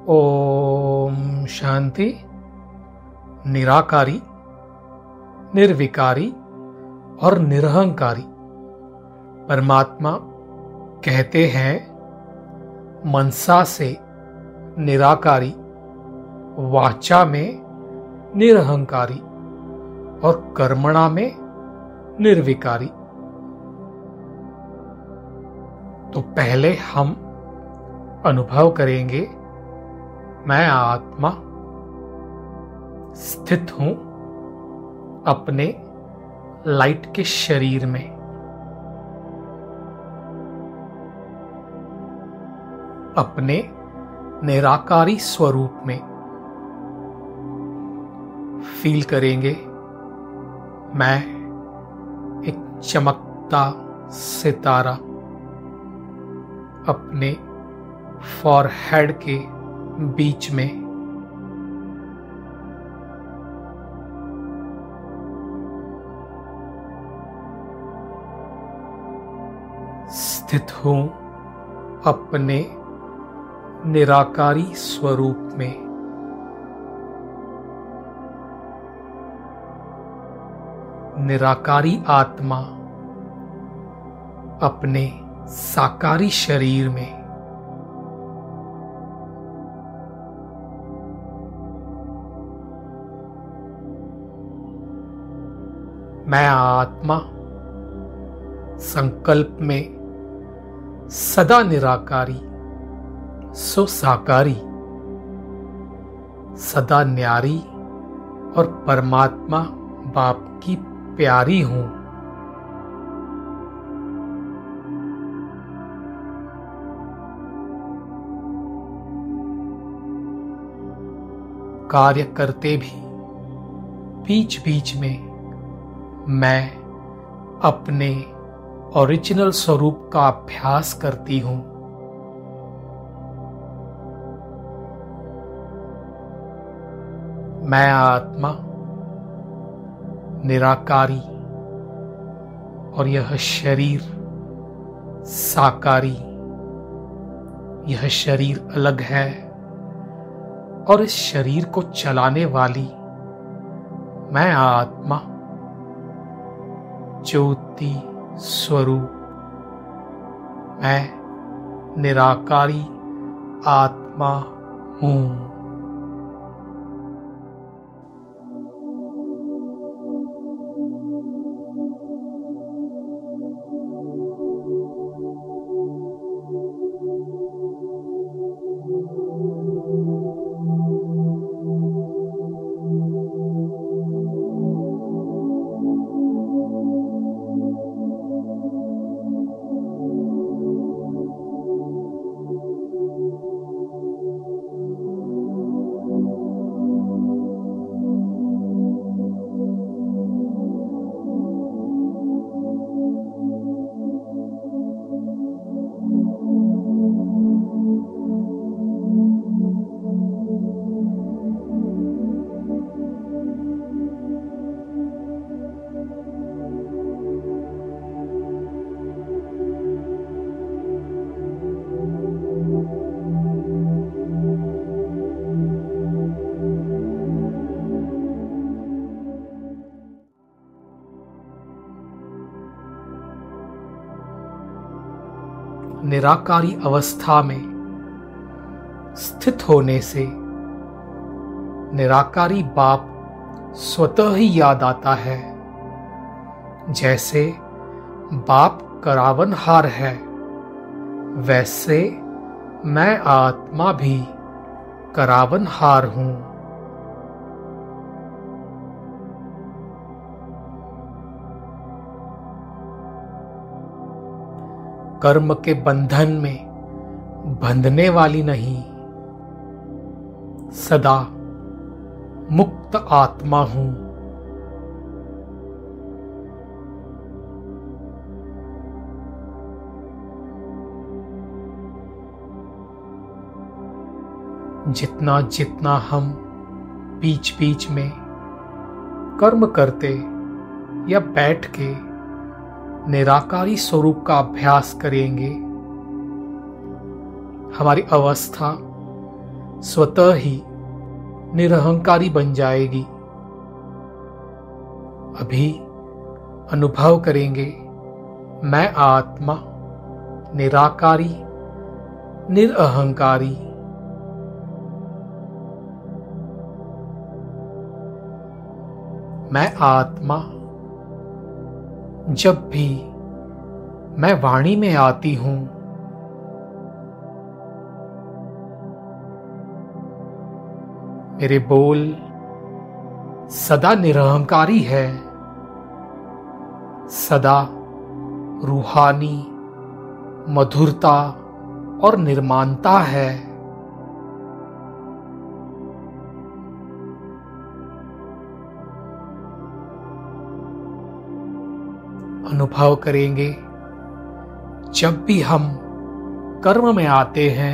ओम शांति। निराकारी, निर्विकारी और निरहंकारी परमात्मा कहते हैं, मनसा से निराकारी, वाचा में निरहंकारी और कर्मणा में निर्विकारी। तो पहले हम अनुभव करेंगे, मैं आत्मा स्थित हूं अपने लाइट के शरीर में। अपने निराकारी स्वरूप में फील करेंगे, मैं एक चमकता सितारा अपने फॉरहेड के बीच में। स्थित हूं अपने निराकारी स्वरूप में। निराकारी आत्मा अपने साकारी शरीर में। मैं आत्मा संकल्प में सदा निराकारी, सो साकारी, सदा न्यारी और परमात्मा बाप की प्यारी हूं। कार्य करते भी बीच बीच में मैं अपने ओरिजिनल स्वरूप का अभ्यास करती हूं। मैं आत्मा निराकारी और यह शरीर साकारी। यह शरीर अलग है और इस शरीर को चलाने वाली मैं आत्मा ज्योति स्वरूप, मैं निराकारी आत्मा हूं। निराकारी अवस्था में स्थित होने से निराकारी बाप स्वतः ही याद आता है। जैसे बाप करावनहार है, वैसे मैं आत्मा भी करावनहार हूं। कर्म के बंधन में बंधने वाली नहीं, सदा मुक्त आत्मा हूं। जितना जितना हम बीच बीच में कर्म करते या बैठ के निराकारी स्वरूप का अभ्यास करेंगे, हमारी अवस्था स्वतः ही निरहंकारी बन जाएगी। अभी अनुभव करेंगे, मैं आत्मा निराकारी, निरअहंकारी। मैं आत्मा जब भी मैं वाणी में आती हूं, मेरे बोल सदा निरहंकारी है, सदा रूहानी मधुरता और निर्माणता है। अनुभव करेंगे, जब भी हम कर्म में आते हैं,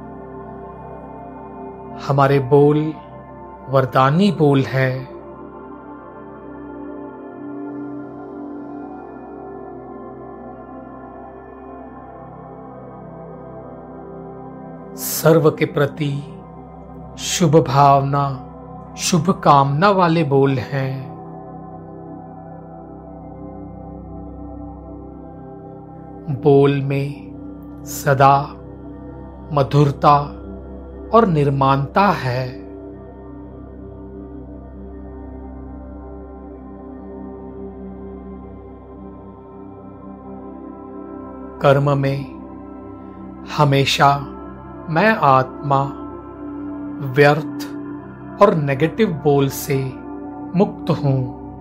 हमारे बोल वरदानी बोल है। सर्व के प्रति शुभ भावना, शुभ कामना वाले बोल हैं। बोल में सदा मधुरता और निर्माणता है। कर्म में हमेशा मैं आत्मा व्यर्थ और नेगेटिव बोल से मुक्त हूं।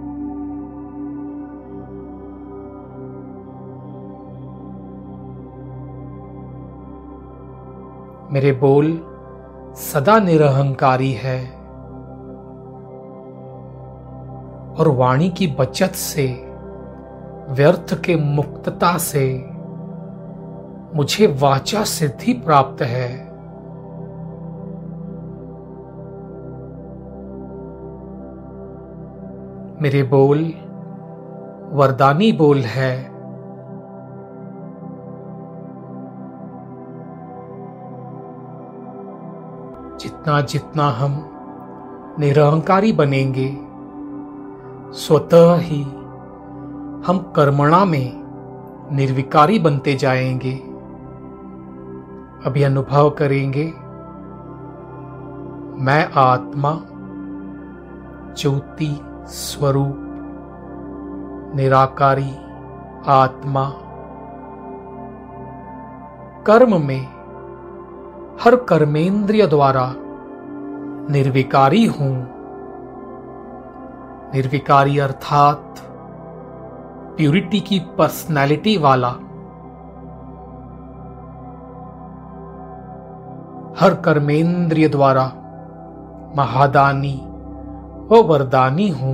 मेरे बोल सदा निरहंकारी है और वाणी की बचत से, व्यर्थ के मुक्तता से मुझे वाचा सिद्धि प्राप्त है। मेरे बोल वरदानी बोल है। जितना जितना हम निरहंकारी बनेंगे, स्वतः ही हम कर्मणा में निर्विकारी बनते जाएंगे। अभी अनुभव करेंगे, मैं आत्मा ज्योति स्वरूप निराकारी आत्मा कर्म में हर कर्मेंद्रिय द्वारा निर्विकारी हूं। निर्विकारी अर्थात प्यूरिटी की पर्सनैलिटी वाला। हर कर्मेंद्रिय द्वारा महादानी व वरदानी हूं।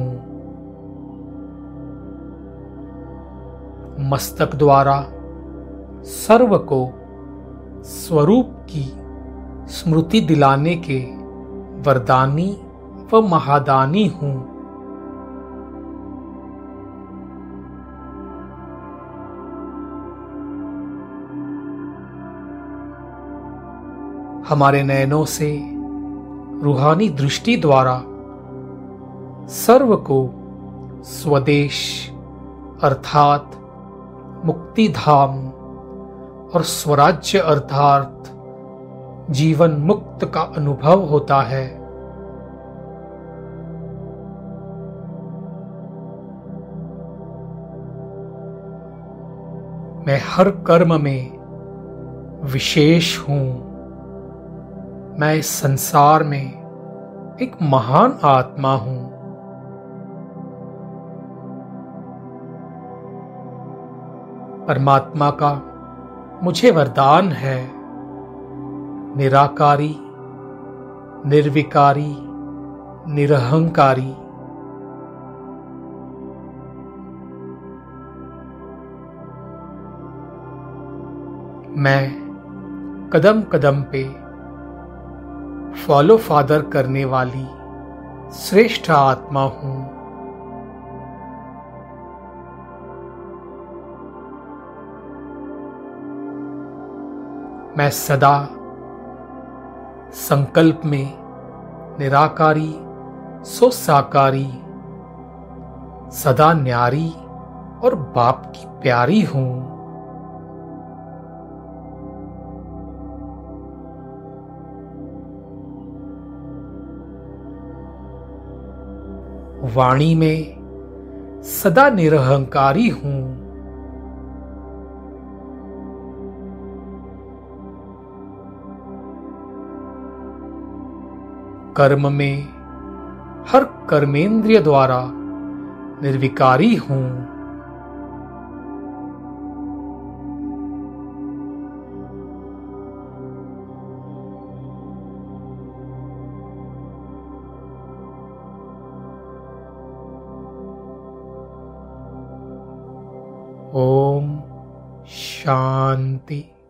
मस्तक द्वारा सर्व को स्वरूप की स्मृति दिलाने के वरदानी व महादानी हूं। हमारे नयनों से रूहानी दृष्टि द्वारा सर्व को स्वदेश अर्थात मुक्ति धाम और स्वराज्य अर्थात जीवन मुक्त का अनुभव होता है। मैं हर कर्म में विशेष हूं। मैं इस संसार में एक महान आत्मा हूं। परमात्मा का मुझे वरदान है, निराकारी, निर्विकारी, निरहंकारी। मैं कदम कदम पे फॉलो फादर करने वाली श्रेष्ठ आत्मा हूं। मैं सदा संकल्प में निराकारी सो साकारी, सदा न्यारी और बाप की प्यारी हूं। वाणी में सदा निरहंकारी हूं। कर्म में हर कर्मेंद्रिय द्वारा निर्विकारी हूं। ओम शांति।